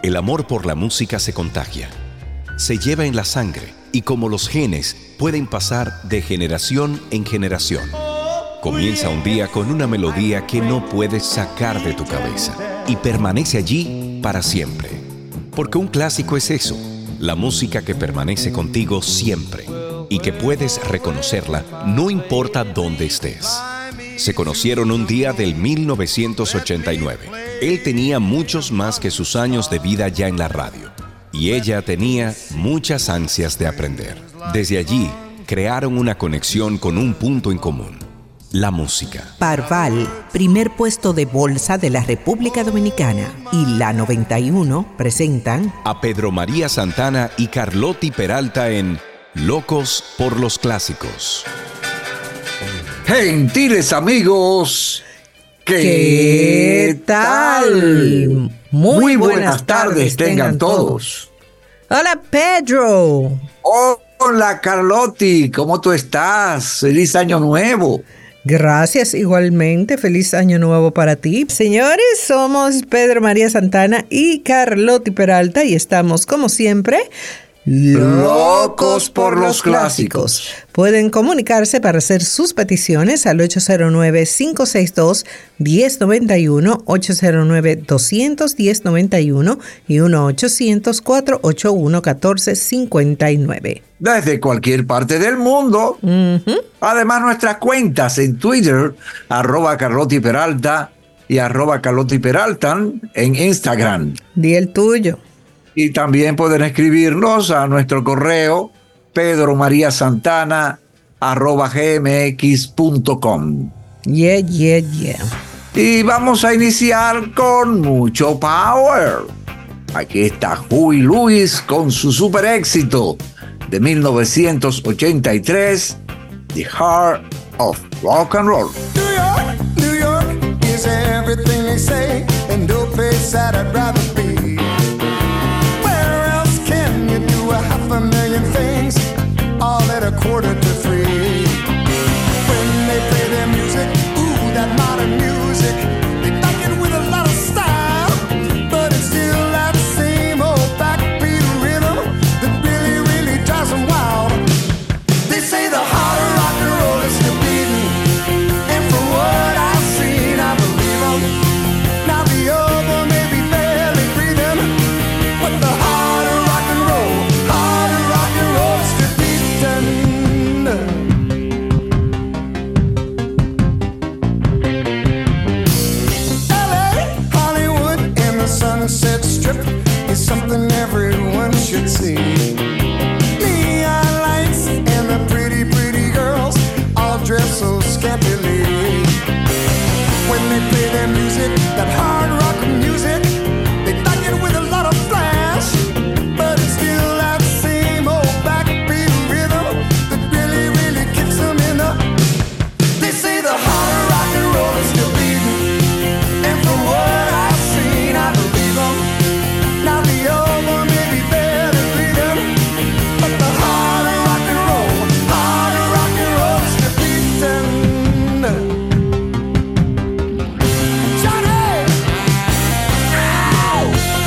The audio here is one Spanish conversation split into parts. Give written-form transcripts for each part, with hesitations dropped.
El amor por la música se contagia, se lleva en la sangre y como los genes pueden pasar de generación en generación. Comienza un día con una melodía que no puedes sacar de tu cabeza y permanece allí para siempre. Porque un clásico es eso, la música que permanece contigo siempre y que puedes reconocerla no importa dónde estés. Se conocieron un día del 1989. Él tenía muchos más que sus años de vida ya en la radio. Y ella tenía muchas ansias de aprender. Desde allí, crearon una conexión con un punto en común: la música. Parval, primer puesto de bolsa de la República Dominicana, y La 91 presentan a Pedro María Santana y Carlotti Peralta en Locos por los Clásicos. Gentiles amigos, ¿qué tal? Muy buenas tardes tengan todos. Hola, Pedro. Hola, Carlotti, ¿cómo tú estás? Feliz año nuevo. Gracias, igualmente. Feliz año nuevo para ti. Señores, somos Pedro María Santana y Carlotti Peralta y estamos, como siempre, locos por los clásicos. Pueden comunicarse para hacer sus peticiones al 809-562-1091, 809-21091 y 1-800-481-1459. Desde cualquier parte del mundo. Además, nuestras cuentas en Twitter, @Carlotti Peralta y @Carlotti Peraltan en Instagram. Di el tuyo. Y también pueden escribirnos a nuestro correo pedromariasantana@gmx.com. Yeah. Y vamos a iniciar con mucho power. Aquí está Huey Lewis con su super éxito de 1983, The Heart of Rock and Roll. New York is everything they say, and no place that I'd rather be. Half a million things, all at a quarter to three. When they play their music, ooh, that modern music, they back it with a lot of style, but it's still that same old backbeat rhythm that really, really drives them wild. They say the heart of rock and roll is still beating, and from what I've seen, I believe them. Now the other may be barely breathing, but the heart of rock and roll, Sunset Strip is something everyone should see. Neon lights and the pretty, pretty girls all dress so scantily. When they play their music, that hard rock music, they back it with a lot of flash, but it's still that same old backbeat rhythm that really, really kicks them in the. They say the heart of rock and roll is still beating, and from what I've seen, I believe. Now the old one may be barely breathing, but the heart of rock and roll is still beating. Johnny! Ow!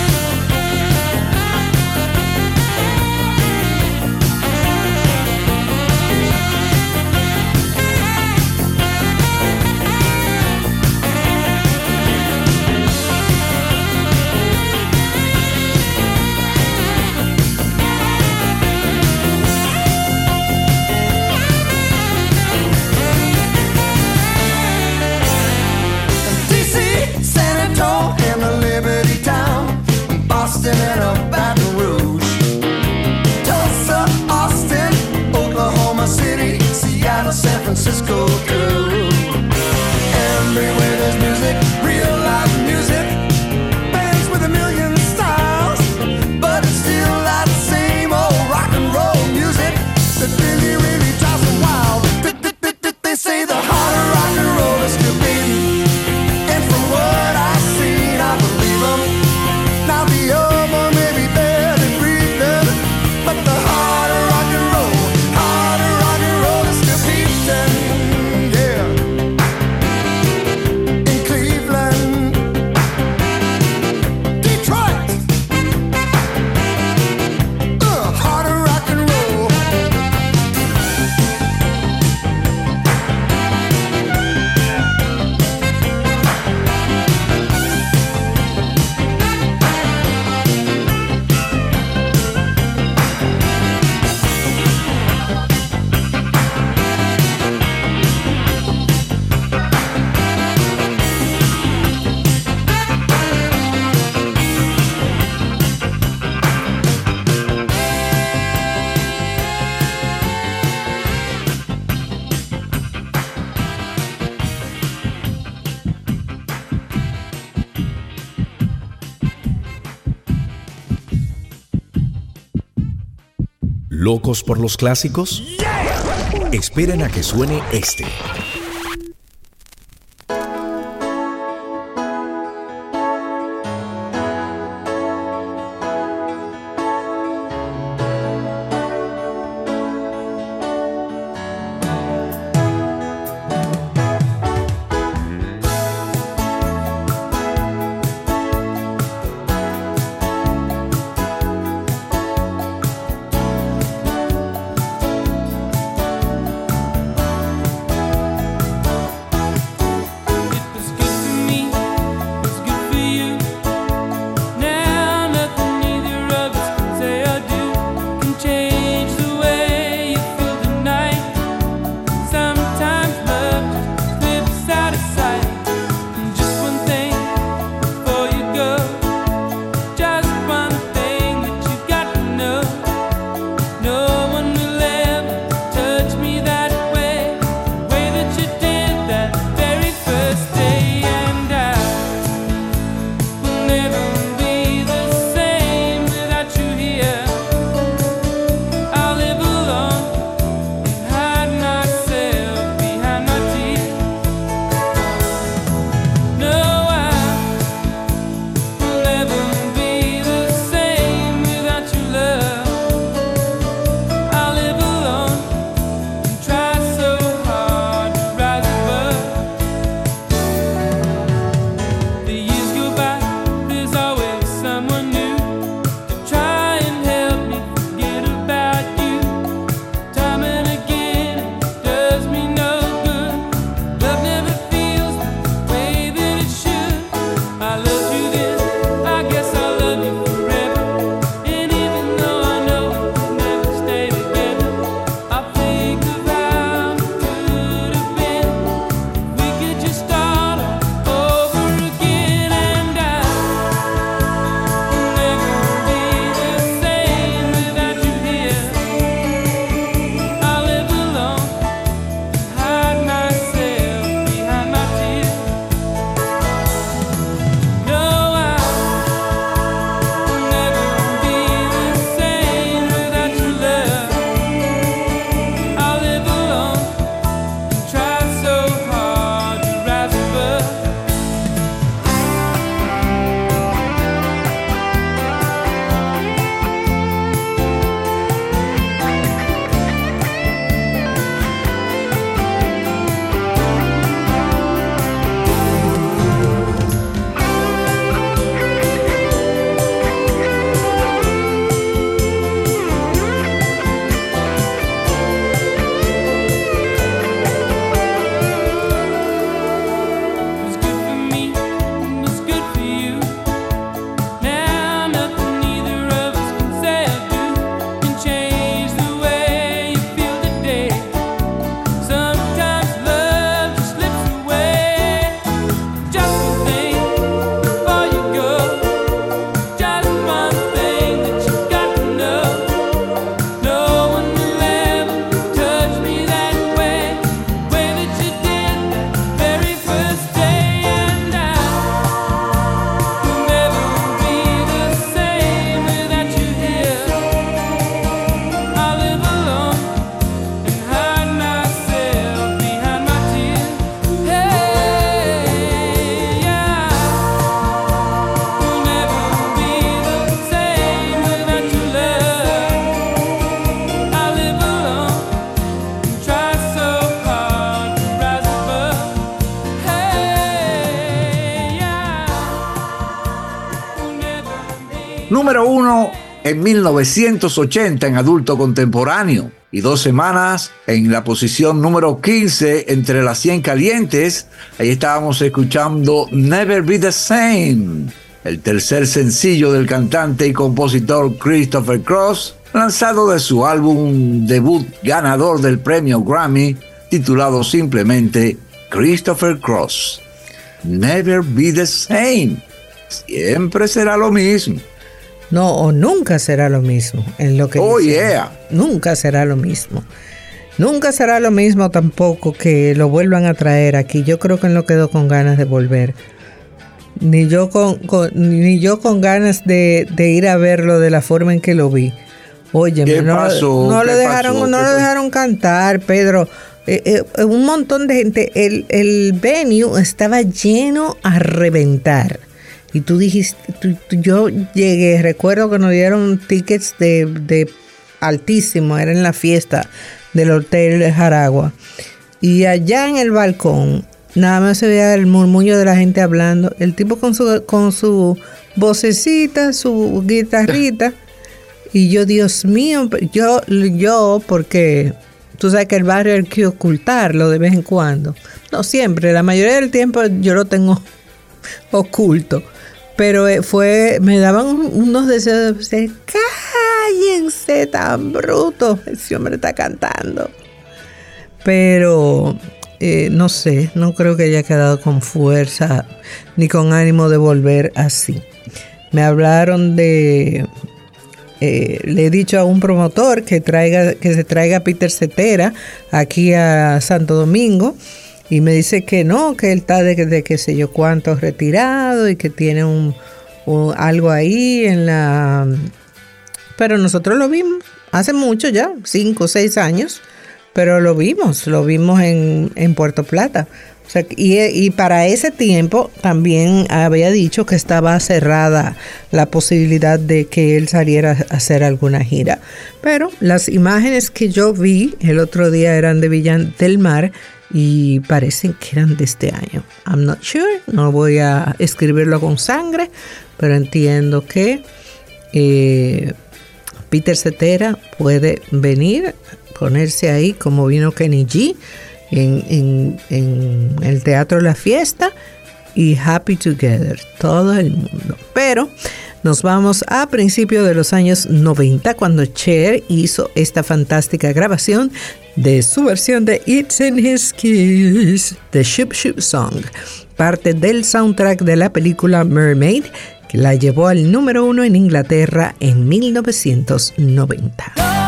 And the Liberty Town, Boston and a Baton Rouge, Tulsa, Austin, Oklahoma City, Seattle, San Francisco too. Everywhere there's music, real live music, bands with a million styles, but it's still that same old rock and roll music that really, really drives them wild. They say the heart of rock and roll is still beating, and from what I've seen, I believe them. Now the other may be barely breathing, but the heart of rock and roll is still beating. ¿Locos por los clásicos? Esperen a que suene este. Número 1 en 1980 en adulto contemporáneo y 2 semanas en la posición número 15 entre las 100 calientes. Ahí estábamos escuchando Never Be the Same, el tercer sencillo del cantante y compositor Christopher Cross, lanzado de su álbum debut ganador del premio Grammy, titulado simplemente Christopher Cross. Never Be the Same. Siempre será lo mismo. No, o nunca será lo mismo. En lo que yeah. Nunca será lo mismo. Nunca será lo mismo tampoco que lo vuelvan a traer aquí. Yo creo que él no quedó con ganas de volver. Ni yo con ganas de ir a verlo de la forma en que lo vi. Oye, ¿Qué no, pasó? no ¿Qué le dejaron, pasó? no ¿Qué lo pasó? dejaron cantar, Pedro. Un montón de gente. El venue estaba lleno a reventar. Y tú dijiste, yo llegué, recuerdo que nos dieron tickets de altísimo, era en la fiesta del Hotel de Jaragua. Y allá en el balcón, nada más se veía el murmullo de la gente hablando. El tipo con su vocecita, su guitarrita. Y yo, Dios mío, yo, porque tú sabes que el barrio hay que ocultarlo de vez en cuando. No siempre, la mayoría del tiempo yo lo tengo oculto. Pero me daban unos deseos de decir, cállense tan bruto, ese hombre está cantando. Pero no sé, no creo que haya quedado con fuerza ni con ánimo de volver así. Me hablaron de... le he dicho a un promotor que se traiga a Peter Cetera aquí a Santo Domingo. Y me dice que no, que él está de qué sé yo cuánto retirado y que tiene algo ahí en la... Pero nosotros lo vimos hace mucho ya, 5 o 6 años, pero lo vimos en Puerto Plata. O sea, y para ese tiempo también había dicho que estaba cerrada la posibilidad de que él saliera a hacer alguna gira. Pero las imágenes que yo vi el otro día eran de Villa del Mar y parecen que eran de este año. I'm not sure, no voy a escribirlo con sangre, pero entiendo que Peter Cetera puede venir, ponerse ahí como vino Kenny G en el Teatro La Fiesta y Happy Together, todo el mundo. Pero nos vamos a principios de los años 90 cuando Cher hizo esta fantástica grabación de su versión de It's in His Kiss, The Shoop Shoop Song, parte del soundtrack de la película Mermaid, que la llevó al número 1 en Inglaterra en 1990.